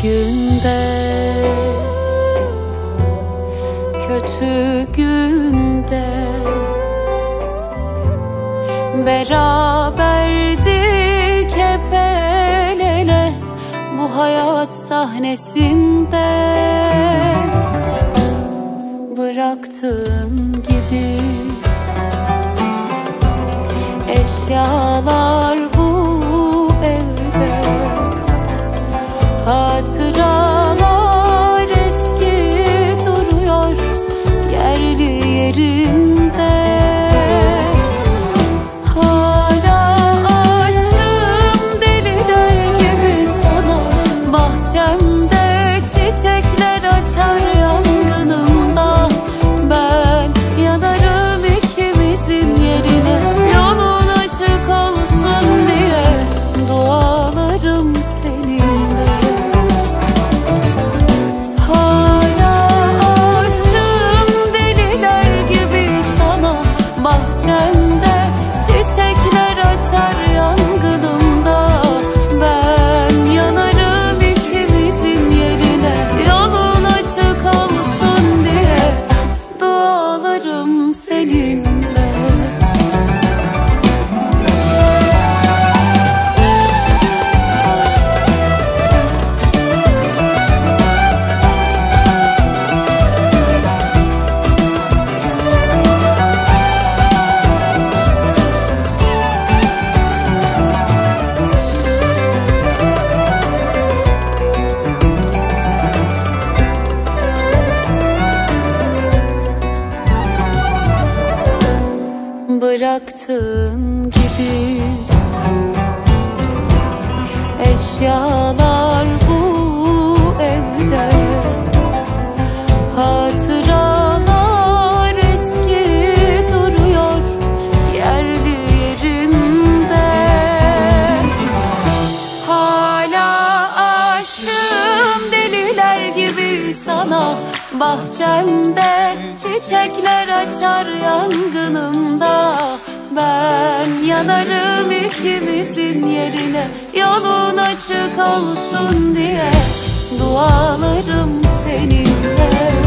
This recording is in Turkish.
günde, kötü günde beraberdik hep el ele bu hayat sahnesinde. Bıraktığın gibi eşyalar bu evde, hatıralar eski duruyor yerli yerinde. Hala aşığım deliler gibi sana, bahçemde çiçekler açar yangınımda. Ben yanarım ikimizin yerine, yolun açık olsun diye dualarım seninle. Hala aşığım deliler gibi sana, bahçemde çiçekler açar yangınımda. Ben yanarım ikimizin yerine, yolun açık olsun diye dualarım seninle. Bıraktığın gibi eşyalar bu evde, hatıralar eski duruyor yerli yerinde. Hala aşığım deliler gibi sana, bahçemde çiçekler açar yangınımda. Ben yanarım ikimizin yerine, yolun açık olsun diye dualarım seninle.